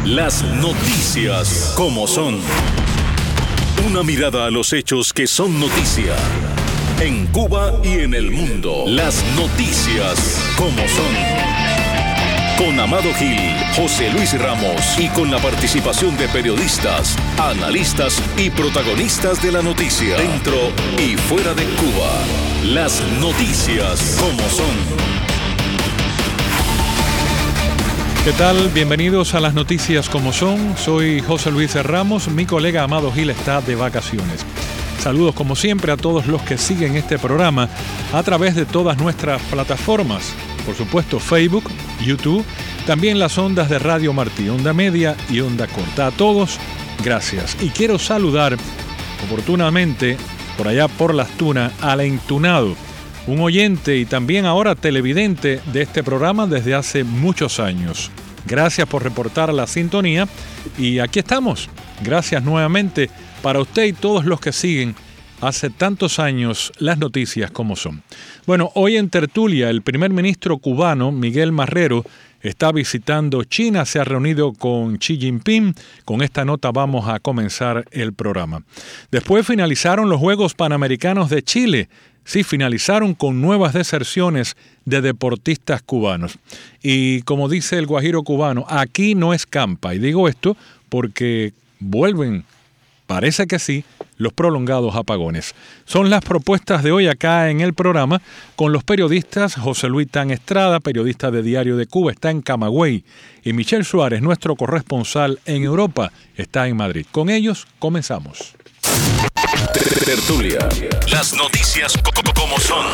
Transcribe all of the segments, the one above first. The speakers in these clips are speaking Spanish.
Las noticias como son. Una mirada a los hechos que son noticia. En Cuba y en el mundo. Las noticias como son. Con Amado Gil, José Luis Ramos y con la participación de periodistas, analistas y protagonistas de la noticia. Dentro y fuera de Cuba. Las noticias como son. ¿Qué tal? Bienvenidos a las noticias como son. Soy José Luis Ramos. Mi colega Amado Gil está de vacaciones. Saludos como siempre a todos los que siguen este programa a través de todas nuestras plataformas. Por supuesto Facebook, YouTube, también las ondas de Radio Martí, onda media y onda corta. A todos, gracias. Y quiero saludar oportunamente por allá por Las Tunas al entunado, un oyente y también ahora televidente de este programa desde hace muchos años. Gracias por reportar la sintonía y aquí estamos. Gracias nuevamente para usted y todos los que siguen hace tantos años las noticias como son. Bueno, hoy en tertulia el primer ministro cubano, Miguel Marrero, está visitando China, se ha reunido con Xi Jinping. Con esta nota vamos a comenzar el programa. Después finalizaron los Juegos Panamericanos de Chile. Sí, finalizaron con nuevas deserciones de deportistas cubanos. Y como dice el guajiro cubano, aquí no escampa. Y digo esto porque vuelven, parece que sí, los prolongados apagones. Son las propuestas de hoy acá en el programa con los periodistas José Luis Tan Estrada, periodista de Diario de Cuba, está en Camagüey, y Michelle Suárez, nuestro corresponsal en Europa, está en Madrid. Con ellos comenzamos. Tertulia. Las noticias como son.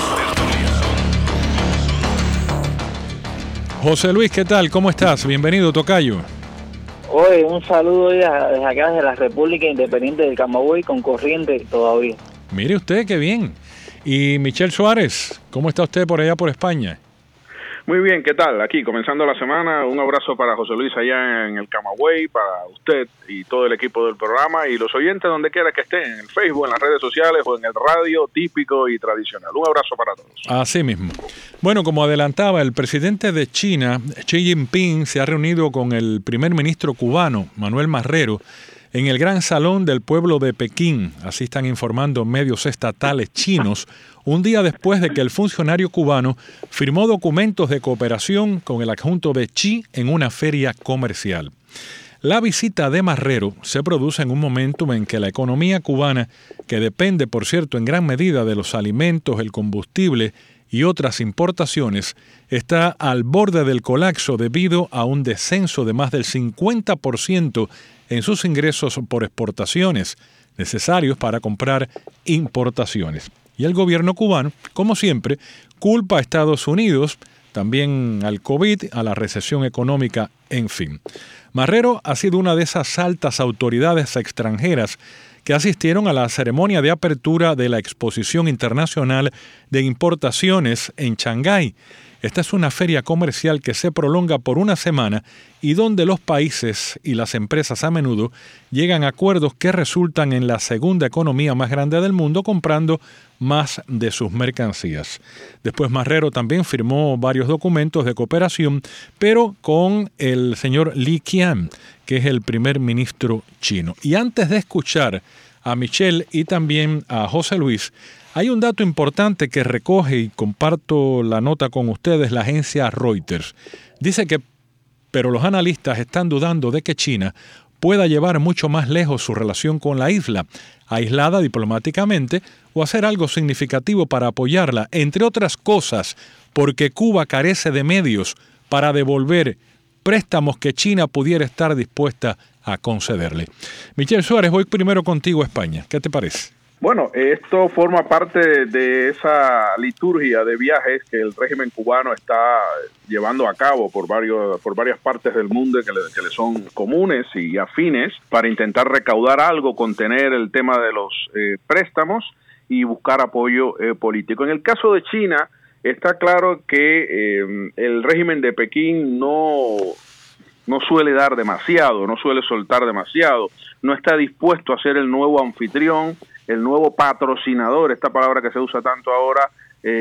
José Luis, ¿qué tal? ¿Cómo estás? Bienvenido, tocayo. Hoy un saludo desde acá, desde la República Independiente del Camagüey, con corriente todavía. Mire usted, qué bien. Y Michelle Suárez, ¿cómo está usted por allá por España? Muy bien, ¿qué tal? Aquí, comenzando la semana, un abrazo para José Luis allá en el Camagüey, para usted y todo el equipo del programa y los oyentes donde quiera que estén, en el Facebook, en las redes sociales o en el radio típico y tradicional. Un abrazo para todos. Así mismo. Bueno, como adelantaba, el presidente de China, Xi Jinping, se ha reunido con el primer ministro cubano, Manuel Marrero, en el Gran Salón del Pueblo de Pekín, así están informando medios estatales chinos, un día después de que el funcionario cubano firmó documentos de cooperación con el adjunto de Xi en una feria comercial. La visita de Marrero se produce en un momento en que la economía cubana, que depende, por cierto, en gran medida de los alimentos, el combustible y otras importaciones, está al borde del colapso debido a un descenso de más del 50% en sus ingresos por exportaciones, necesarios para comprar importaciones. Y el gobierno cubano, como siempre, culpa a Estados Unidos, también al COVID, a la recesión económica, en fin. Marrero ha sido una de esas altas autoridades extranjeras que asistieron a la ceremonia de apertura de la Exposición Internacional de Importaciones en Shanghái. Esta es una feria comercial que se prolonga por una semana y donde los países y las empresas a menudo llegan a acuerdos que resultan en la segunda economía más grande del mundo comprando más de sus mercancías. Después Marrero también firmó varios documentos de cooperación, pero con el señor Li Qian, que es el primer ministro chino. Y antes de escuchar a Michelle y también a José Luis, hay un dato importante que recoge y comparto la nota con ustedes la agencia Reuters. Dice que, pero los analistas están dudando de que China pueda llevar mucho más lejos su relación con la isla, aislada diplomáticamente, o hacer algo significativo para apoyarla, entre otras cosas, porque Cuba carece de medios para devolver préstamos que China pudiera estar dispuesta a concederle. Michelle Suárez, voy primero contigo a España. ¿Qué te parece? Bueno, esto forma parte de esa liturgia de viajes que el régimen cubano está llevando a cabo por varias partes del mundo que le son comunes y afines para intentar recaudar algo, contener el tema de los préstamos y buscar apoyo político. En el caso de China, está claro que el régimen de Pekín no suele dar demasiado, no suele soltar demasiado, no está dispuesto a ser el nuevo anfitrión, el nuevo patrocinador, esta palabra que se usa tanto ahora,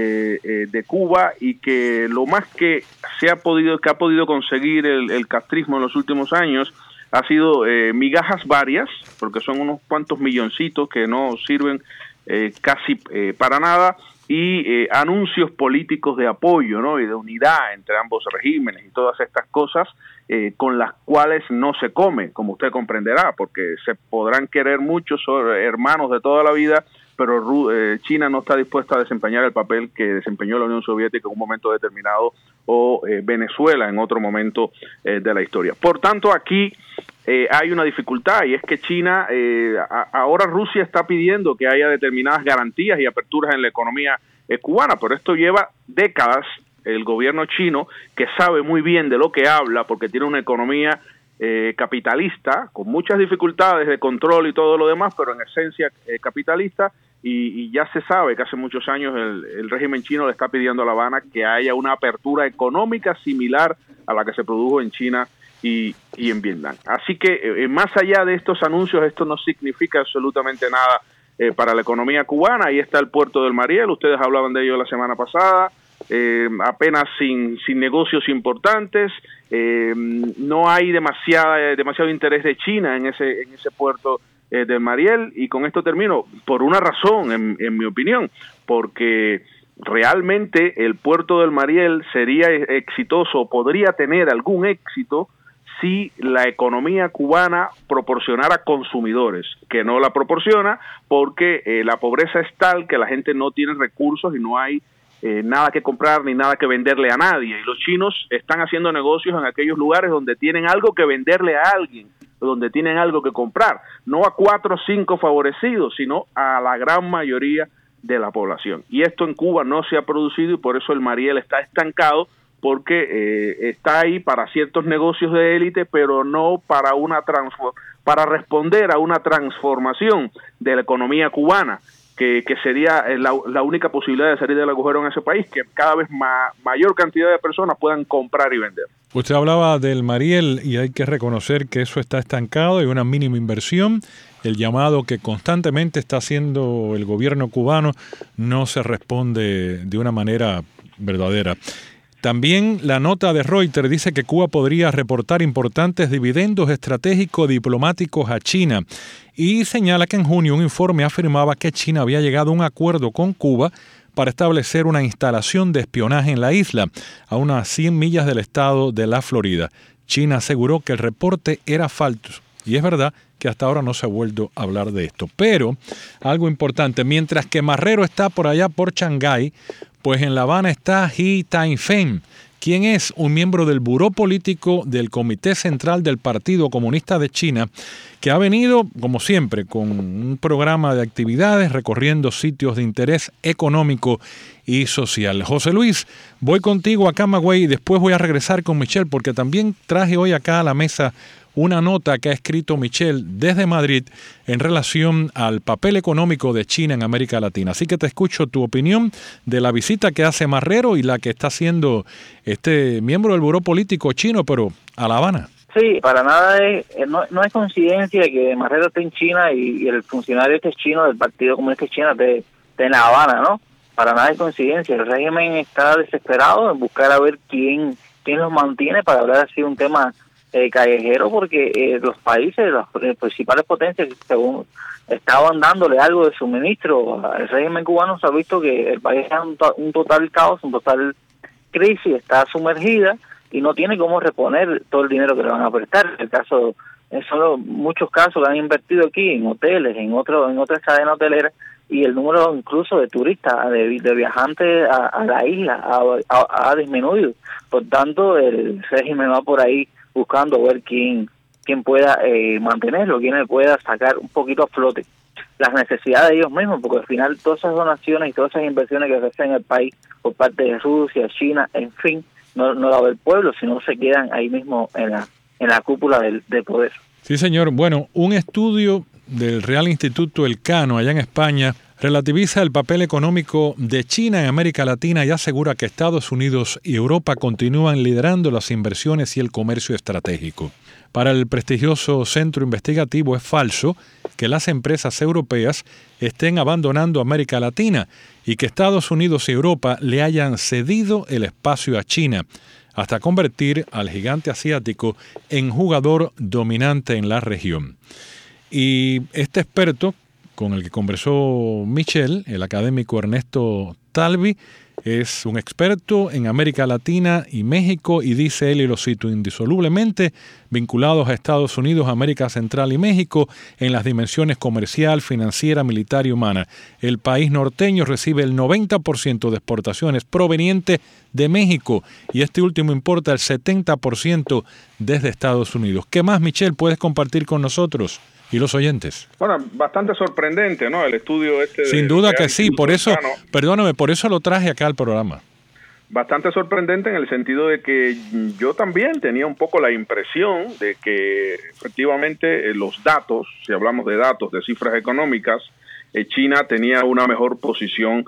de Cuba, y que lo más que ha podido conseguir el castrismo en los últimos años ha sido migajas varias, porque son unos cuantos milloncitos que no sirven casi para nada, y anuncios políticos de apoyo, ¿no? Y de unidad entre ambos regímenes y todas estas cosas con las cuales no se come, como usted comprenderá, porque se podrán querer muchos hermanos de toda la vida, pero China no está dispuesta a desempeñar el papel que desempeñó la Unión Soviética en un momento determinado o Venezuela en otro momento de la historia. Por tanto, aquí hay una dificultad, y es que China, ahora Rusia está pidiendo que haya determinadas garantías y aperturas en la economía cubana, pero esto lleva décadas. El gobierno chino, que sabe muy bien de lo que habla, porque tiene una economía capitalista, con muchas dificultades de control y todo lo demás, pero en esencia capitalista, y ya se sabe que hace muchos años el régimen chino le está pidiendo a La Habana que haya una apertura económica similar a la que se produjo en China y en Vietnam. Así que más allá de estos anuncios, esto no significa absolutamente nada para la economía cubana. Ahí está el puerto del Mariel, ustedes hablaban de ello la semana pasada, apenas sin negocios importantes, no hay demasiado interés de China en ese puerto del Mariel, y con esto termino, por una razón, en mi opinión, porque realmente el puerto del Mariel sería exitoso, podría tener algún éxito, si la economía cubana proporcionara consumidores, que no la proporciona, porque la pobreza es tal que la gente no tiene recursos y no hay nada que comprar ni nada que venderle a nadie, y los chinos están haciendo negocios en aquellos lugares donde tienen algo que venderle a alguien, donde tienen algo que comprar, no a 4 o 5 favorecidos, sino a la gran mayoría de la población. Y esto en Cuba no se ha producido, y por eso el Mariel está estancado, porque está ahí para ciertos negocios de élite, pero no para para responder a una transformación de la economía cubana, que sería la única posibilidad de salir del agujero en ese país, que cada vez mayor cantidad de personas puedan comprar y vender. Usted hablaba del Mariel, y hay que reconocer que eso está estancado, hay una mínima inversión. El llamado que constantemente está haciendo el gobierno cubano no se responde de una manera verdadera. También la nota de Reuters dice que Cuba podría reportar importantes dividendos estratégicos diplomáticos a China, y señala que en junio un informe afirmaba que China había llegado a un acuerdo con Cuba para establecer una instalación de espionaje en la isla, a unas 100 millas del estado de la Florida. China aseguró que el reporte era falso, y es verdad que hasta ahora no se ha vuelto a hablar de esto. Pero algo importante, mientras que Marrero está por allá por Shanghái, pues en La Habana está He Taifeng, quien es un miembro del buró político del Comité Central del Partido Comunista de China, que ha venido, como siempre, con un programa de actividades recorriendo sitios de interés económico y social. José Luis, voy contigo a Camagüey y después voy a regresar con Michelle, porque también traje hoy acá a la mesa una nota que ha escrito Michelle desde Madrid en relación al papel económico de China en América Latina. Así que te escucho tu opinión de la visita que hace Marrero y la que está haciendo este miembro del buró político chino, pero a La Habana. Sí, para nada no es coincidencia que Marrero esté en China y el funcionario este chino del Partido Comunista Chino esté en La Habana, ¿no? Para nada es coincidencia. El régimen está desesperado en buscar a ver quién los mantiene para hablar así de un tema callejero, porque los países, las principales potencias, según estaban dándole algo de suministro al régimen cubano, se ha visto que el país es un total caos, un total crisis, está sumergida y no tiene cómo reponer todo el dinero que le van a prestar. El caso, son muchos casos que han invertido aquí en hoteles, en otras cadenas hoteleras, y el número incluso de turistas, de viajantes a la isla ha disminuido. Por tanto, el régimen va por ahí buscando ver quién pueda mantenerlo, quién le pueda sacar un poquito a flote las necesidades de ellos mismos, porque al final todas esas donaciones y todas esas inversiones que se hacen en el país por parte de Rusia, China, en fin, no la ve el pueblo, sino se quedan ahí mismo en la cúpula del poder. Sí, señor. Bueno, un estudio del Real Instituto Elcano allá en España relativiza el papel económico de China en América Latina y asegura que Estados Unidos y Europa continúan liderando las inversiones y el comercio estratégico. Para el prestigioso centro investigativo es falso que las empresas europeas estén abandonando América Latina y que Estados Unidos y Europa le hayan cedido el espacio a China. hasta convertir al gigante asiático en jugador dominante en la región. Y este experto con el que conversó Michelle, el académico Ernesto Talvi, es un experto en América Latina y México y dice él, y lo cito, indisolublemente vinculados a Estados Unidos, América Central y México en las dimensiones comercial, financiera, militar y humana. El país norteño recibe el 90% de exportaciones provenientes de México y este último importa el 70% desde Estados Unidos. ¿Qué más, Michelle, puedes compartir con nosotros y los oyentes? Bueno, bastante sorprendente, ¿no? El estudio este. Sin duda que sí, por eso, perdóname, por eso lo traje acá al programa. Bastante sorprendente en el sentido de que yo también tenía un poco la impresión de que efectivamente los datos, si hablamos de datos, de cifras económicas, China tenía una mejor posición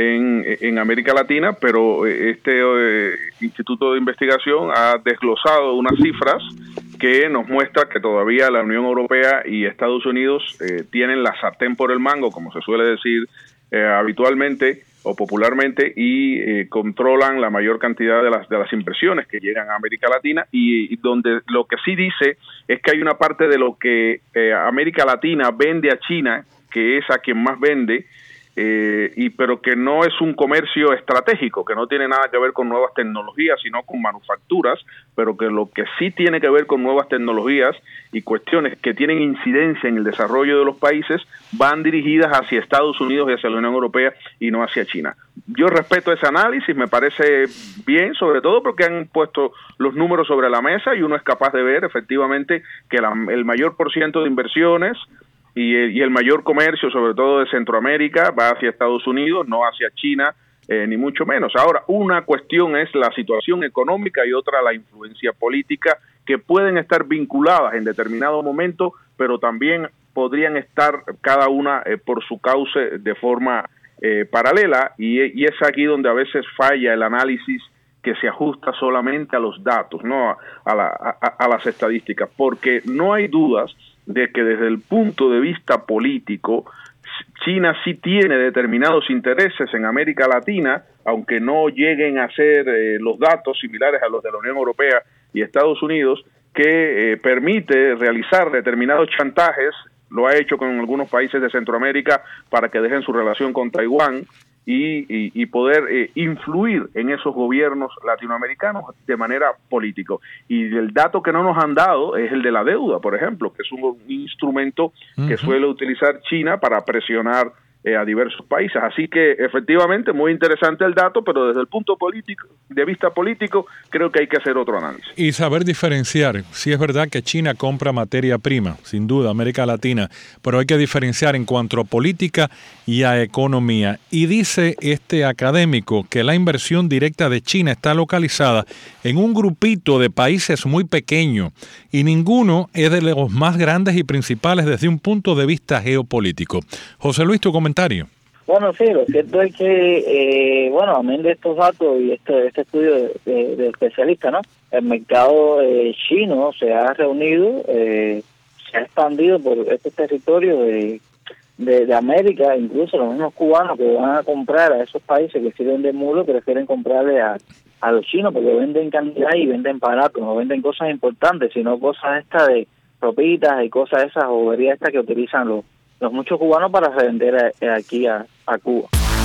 en América Latina, pero este Instituto de Investigación ha desglosado unas cifras que nos muestra que todavía la Unión Europea y Estados Unidos tienen la sartén por el mango, como se suele decir habitualmente o popularmente, y controlan la mayor cantidad de las inversiones que llegan a América Latina, y donde lo que sí dice es que hay una parte de lo que América Latina vende a China, que es a quien más vende, pero que no es un comercio estratégico, que no tiene nada que ver con nuevas tecnologías, sino con manufacturas, pero que lo que sí tiene que ver con nuevas tecnologías y cuestiones que tienen incidencia en el desarrollo de los países van dirigidas hacia Estados Unidos y hacia la Unión Europea y no hacia China. Yo respeto ese análisis, me parece bien, sobre todo porque han puesto los números sobre la mesa y uno es capaz de ver efectivamente que el mayor % de inversiones y el mayor comercio, sobre todo de Centroamérica, va hacia Estados Unidos, no hacia China, ni mucho menos. Ahora, una cuestión es la situación económica y otra la influencia política, que pueden estar vinculadas en determinado momento, pero también podrían estar cada una por su cauce de forma paralela, y es aquí donde a veces falla el análisis que se ajusta solamente a los datos, no a las estadísticas, porque no hay dudas de que desde el punto de vista político, China sí tiene determinados intereses en América Latina, aunque no lleguen a ser los datos similares a los de la Unión Europea y Estados Unidos, que permite realizar determinados chantajes, lo ha hecho con algunos países de Centroamérica para que dejen su relación con Taiwán, y poder influir en esos gobiernos latinoamericanos de manera política. Y el dato que no nos han dado es el de la deuda, por ejemplo, que es un instrumento que suele utilizar China para presionar a diversos países. Así que efectivamente muy interesante el dato, pero desde el punto de vista político creo que hay que hacer otro análisis. Y saber diferenciar. Sí es verdad que China compra materia prima, sin duda, América Latina, pero hay que diferenciar en cuanto a política y a economía. Y dice este académico que la inversión directa de China está localizada en un grupito de países muy pequeño y ninguno es de los más grandes y principales desde un punto de vista geopolítico. José Luis, tu comentario. Bueno, sí, lo cierto es que, amén de estos datos y este estudio de especialistas, ¿no? El mercado chino se ha reunido, se ha expandido por este territorio de América, incluso los mismos cubanos que van a comprar a esos países que sirven de muro prefieren comprarle a los chinos porque venden cantidad y venden barato, no venden cosas importantes, sino cosas estas de ropitas y cosas esas, boberías estas que utilizan los muchos cubanos para revender aquí a Cuba.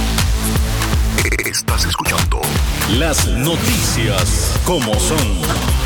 Estás escuchando las noticias como son.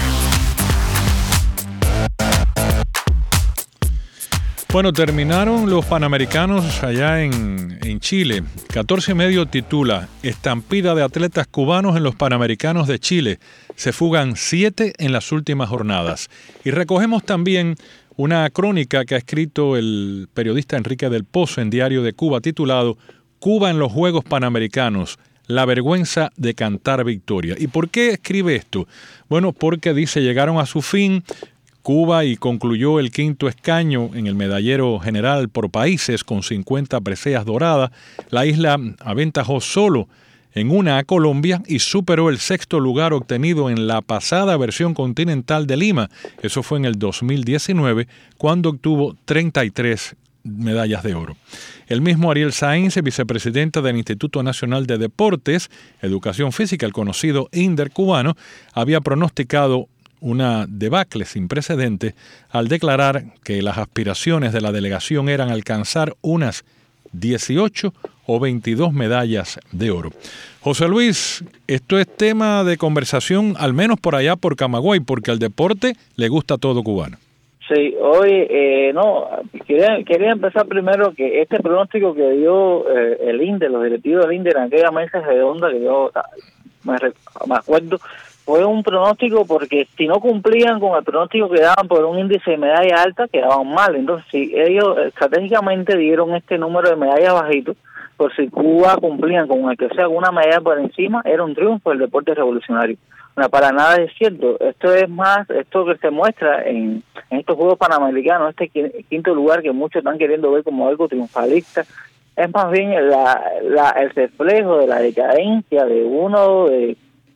Bueno, terminaron los Panamericanos allá en Chile. 14:30 titula Estampida de atletas cubanos en los Panamericanos de Chile. Se fugan 7 en las últimas jornadas. Y recogemos también una crónica que ha escrito el periodista Enrique del Pozo en Diario de Cuba, titulado Cuba en los Juegos Panamericanos, la vergüenza de cantar victoria. ¿Y por qué escribe esto? Bueno, porque dice, llegaron a su fin Cuba y concluyó el 5º escaño en el medallero general por países con 50 preseas doradas. La isla aventajó solo en una a Colombia y superó el 6º lugar obtenido en la pasada versión continental de Lima. Eso fue en el 2019, cuando obtuvo 33 medallas de oro. El mismo Ariel Sáenz, vicepresidente del Instituto Nacional de Deportes, Educación Física, el conocido INDER cubano, había pronosticado una debacle sin precedentes al declarar que las aspiraciones de la delegación eran alcanzar unas 18 o 22 medallas de oro. José Luis, esto es tema de conversación, al menos por allá por Camagüey, porque al deporte le gusta todo cubano. Sí, hoy quería empezar primero que este pronóstico que dio el INDER, los directivos del INDER en aquella mesa redonda que yo me acuerdo, fue un pronóstico porque si no cumplían con el pronóstico que daban por un índice de medalla alta, quedaban mal. Entonces, si ellos estratégicamente dieron este número de medallas bajito, por si Cuba cumplían con el que sea alguna medalla por encima, era un triunfo del deporte revolucionario. No, para nada es cierto. Esto es más, esto que se muestra en estos Juegos Panamericanos, este quinto lugar que muchos están queriendo ver como algo triunfalista, es más bien el reflejo de la decadencia de uno de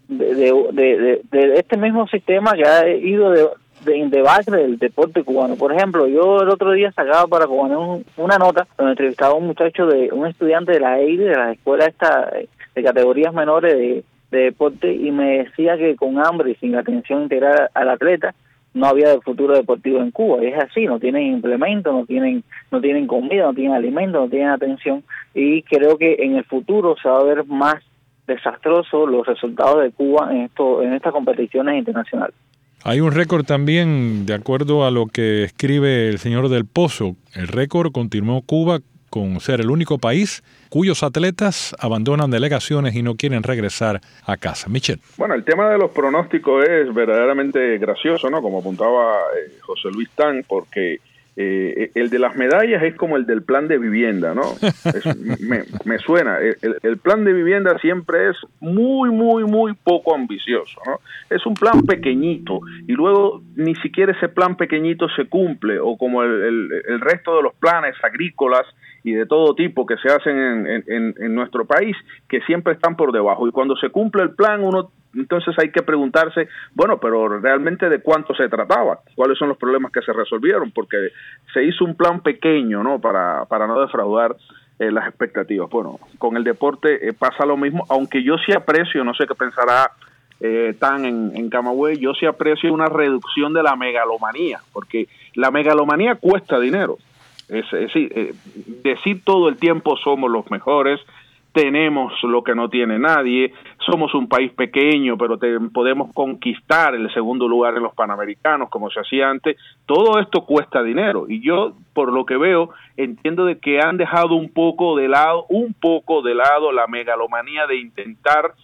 este mismo sistema que ha ido de debacle del deporte cubano. Por ejemplo, yo el otro día sacaba para Cubano una nota donde entrevistaba a un muchacho, un estudiante de la EIDE, de la escuela de categorías menores de deporte, y me decía que con hambre y sin atención integral al atleta no había futuro deportivo en Cuba. Y es así, no tienen implementos, no tienen comida, no tienen alimento, no tienen atención, y creo que en el futuro se va a ver más desastroso los resultados de Cuba en estas competiciones internacionales. Hay un récord también, de acuerdo a lo que escribe el señor Del Pozo. El récord continuó Cuba con ser el único país cuyos atletas abandonan delegaciones y no quieren regresar a casa. Michel. Bueno, el tema de los pronósticos es verdaderamente gracioso, ¿no? Como apuntaba José Luis Tan, porque el de las medallas es como el del plan de vivienda, ¿no? Me suena. El plan de vivienda siempre es muy, muy, muy poco ambicioso, ¿no? Es un plan pequeñito y luego ni siquiera ese plan pequeñito se cumple, o como el resto de los planes agrícolas y de todo tipo que se hacen en nuestro país, que siempre están por debajo. Y cuando se cumple el plan, entonces hay que preguntarse, bueno, pero realmente de cuánto se trataba, cuáles son los problemas que se resolvieron, porque se hizo un plan pequeño, ¿no? Para no defraudar las expectativas. Bueno, con el deporte pasa lo mismo, aunque yo sí aprecio, no sé qué pensará Tan en Camagüey, yo sí aprecio una reducción de la megalomanía, porque la megalomanía cuesta dinero. Es decir todo el tiempo somos los mejores, tenemos lo que no tiene nadie, somos un país pequeño, pero podemos conquistar el segundo lugar en los Panamericanos, como se hacía antes. Todo esto cuesta dinero, y yo, por lo que veo, entiendo de que han dejado un poco de lado la megalomanía de intentar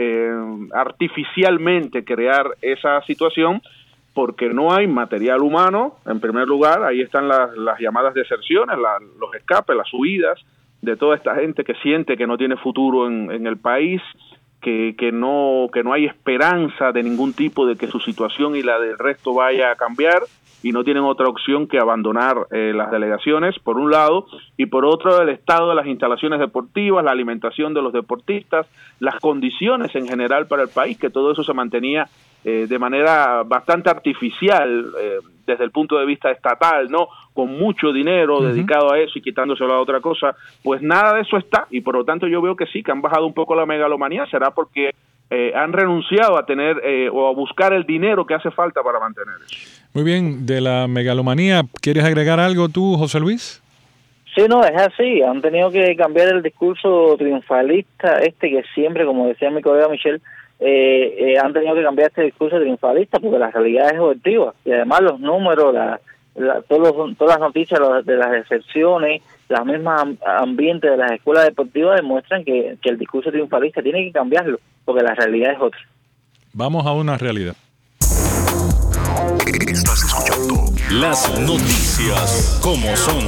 artificialmente crear esa situación, porque no hay material humano, en primer lugar. Ahí están las llamadas deserciones, los escapes, las huidas de toda esta gente que siente que no tiene futuro en el país, que no hay esperanza de ningún tipo de que su situación y la del resto vaya a cambiar, y no tienen otra opción que abandonar las delegaciones, por un lado, y por otro, el estado de las instalaciones deportivas, la alimentación de los deportistas, las condiciones en general para el país, que todo eso se mantenía de manera bastante artificial desde el punto de vista estatal, ¿no? Con mucho dinero dedicado a eso y quitándoselo a otra cosa. Pues nada de eso está, y por lo tanto yo veo que sí, que han bajado un poco la megalomanía. Será porque han renunciado a tener o a buscar el dinero que hace falta para mantener eso. Muy bien, de la megalomanía, ¿quieres agregar algo tú, José Luis? Sí, no, es así. Han tenido que cambiar el discurso triunfalista que siempre, como decía mi colega Michel, han tenido que cambiar este discurso triunfalista, porque la realidad es objetiva, y además los números, todas las noticias de las decepciones, las mismas ambientes de las escuelas deportivas demuestran que el discurso triunfalista tiene que cambiarlo, porque la realidad es otra. Vamos a una realidad. Estás escuchando las noticias como son.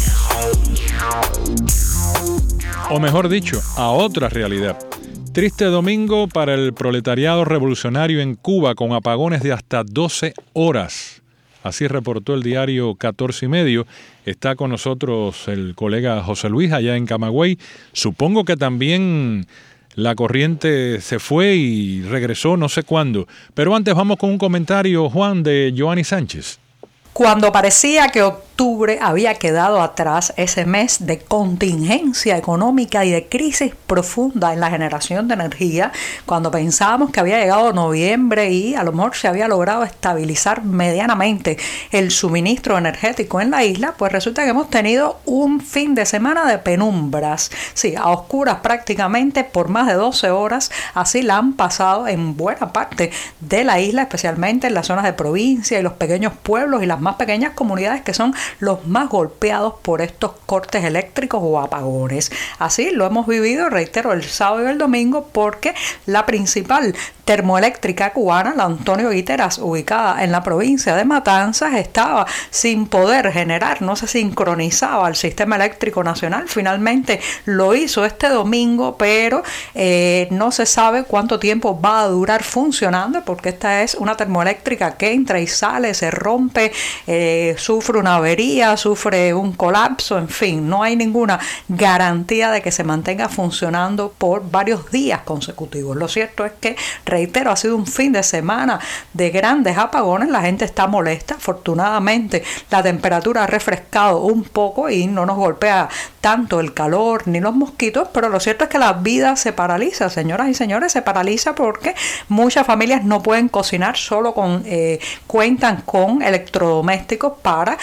O mejor dicho, a otra realidad. Triste domingo para el proletariado revolucionario en Cuba, con apagones de hasta 12 horas. Así reportó el diario 14 y Medio. Está con nosotros el colega José Luis allá en Camagüey. Supongo que también la corriente se fue y regresó no sé cuándo. Pero antes vamos con un comentario, Juan, de Joanny Sánchez. Cuando parecía que octubre había quedado atrás, ese mes de contingencia económica y de crisis profunda en la generación de energía, cuando pensábamos que había llegado noviembre y a lo mejor se había logrado estabilizar medianamente el suministro energético en la isla, pues resulta que hemos tenido un fin de semana de penumbras, sí, a oscuras prácticamente por más de 12 horas, así la han pasado en buena parte de la isla, especialmente en las zonas de provincia y los pequeños pueblos y las más pequeñas comunidades que son los más golpeados por estos cortes eléctricos o apagones. Así lo hemos vivido, reitero, el sábado y el domingo, porque la principal termoeléctrica cubana, la Antonio Guiteras, ubicada en la provincia de Matanzas, estaba sin poder generar, no se sincronizaba al sistema eléctrico nacional. Finalmente lo hizo este domingo, pero no se sabe cuánto tiempo va a durar funcionando, porque esta es una termoeléctrica que entra y sale, se rompe, sufre una avería, sufre un colapso, en fin, no hay ninguna garantía de que se mantenga funcionando por varios días consecutivos. Lo cierto es que, reitero, ha sido un fin de semana de grandes apagones, la gente está molesta. Afortunadamente la temperatura ha refrescado un poco y no nos golpea tanto el calor ni los mosquitos, pero lo cierto es que la vida se paraliza, señoras y señores, se paraliza porque muchas familias no pueden cocinar, solo cuentan con electrodomésticos para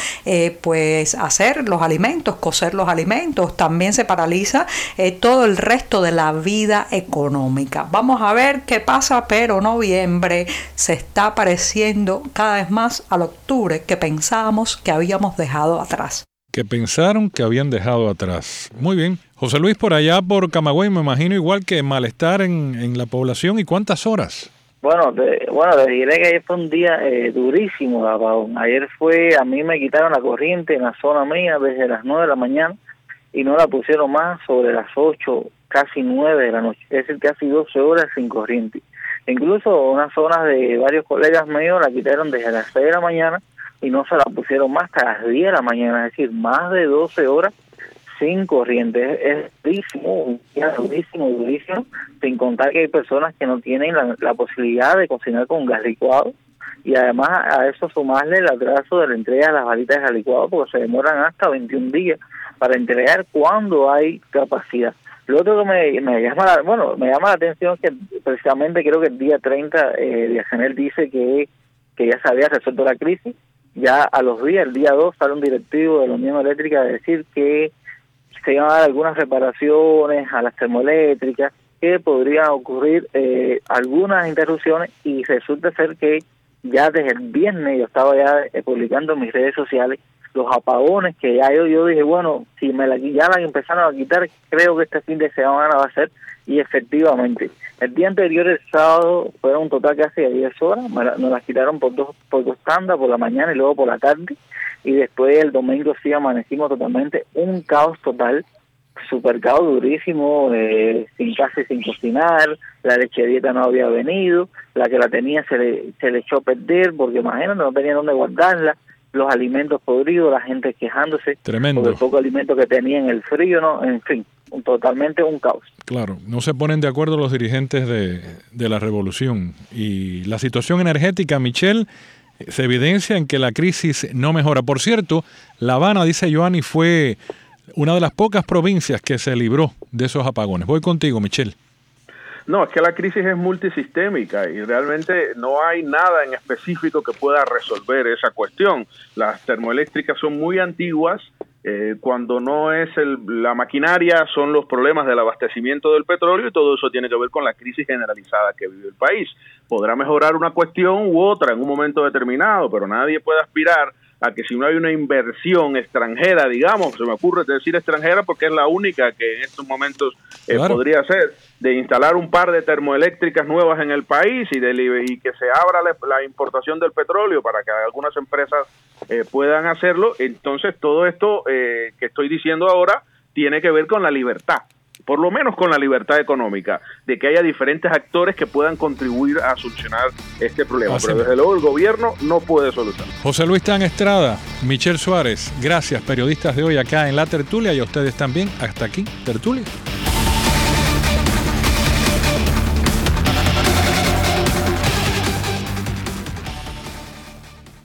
pues hacer los alimentos, cocer los alimentos. También se paraliza todo el resto de la vida económica. Vamos a ver qué pasa, pero noviembre se está pareciendo cada vez más al octubre que pensábamos que habíamos dejado atrás. Que pensaron que habían dejado atrás. Muy bien. José Luis, por allá por Camagüey, me imagino igual que malestar en la población. ¿Y cuántas horas? Bueno, te diré que ayer fue un día durísimo, apagón. Ayer a mí me quitaron la corriente en la zona mía desde las 9 de la mañana y no la pusieron más sobre las 8, casi 9 de la noche. Es decir, casi 12 horas sin corriente. Incluso unas zonas de varios colegas míos la quitaron desde las 6 de la mañana y no se la pusieron más hasta las 10 de la mañana. Es decir, más de 12 horas sin corriente. Es durísimo, durísimo, sin contar que hay personas que no tienen la posibilidad de cocinar con gas licuado, y además a eso sumarle el atraso de la entrega de las balitas de gas licuado, porque se demoran hasta 21 días para entregar cuando hay capacidad. Lo otro que me llama la atención es que precisamente creo que el día 30 Diagenel dice que ya se había resuelto la crisis. Ya a los días, el día 2, sale un directivo de la Unión Eléctrica a decir que se iban a dar algunas reparaciones a las termoeléctricas, que podrían ocurrir algunas interrupciones, y resulta ser que ya desde el viernes yo estaba ya publicando en mis redes sociales los apagones que ya yo dije, bueno, si ya la empezaron a quitar, creo que este fin de semana va a ser, y efectivamente. El día anterior, el sábado, fueron un total casi de 10 horas, nos las quitaron por dos tandas, por la mañana y luego por la tarde, y después el domingo sí amanecimos totalmente, un caos total, super caos durísimo, casi sin cocinar, la leche de dieta no había venido, la que la tenía se le echó a perder, porque imagínate, no tenía dónde guardarla, los alimentos podridos, la gente quejándose. Tremendo. Por el poco alimento que tenía en el frío, ¿no? En fin, totalmente un caos. Claro, no se ponen de acuerdo los dirigentes de la revolución. Y la situación energética, Michelle, se evidencia en que la crisis no mejora. Por cierto, La Habana, dice Joanny, fue una de las pocas provincias que se libró de esos apagones. Voy contigo, Michelle. No, es que la crisis es multisistémica y realmente no hay nada en específico que pueda resolver esa cuestión. Las termoeléctricas son muy antiguas. Cuando no es la maquinaria, son los problemas del abastecimiento del petróleo, y todo eso tiene que ver con la crisis generalizada que vive el país. Podrá mejorar una cuestión u otra en un momento determinado, pero nadie puede aspirar a que si no hay una inversión extranjera, digamos, se me ocurre decir extranjera porque es la única que en estos momentos claro, podría ser, de instalar un par de termoeléctricas nuevas en el país y que se abra la importación del petróleo para que algunas empresas puedan hacerlo. Entonces todo esto que estoy diciendo ahora tiene que ver con la libertad, por lo menos con la libertad económica, de que haya diferentes actores que puedan contribuir a solucionar este problema. Pero desde luego el gobierno no puede solucionar. José Luis Tan Estrada, Michelle Suárez, gracias, periodistas de hoy acá en La Tertulia, y a ustedes también. Hasta aquí, Tertulia.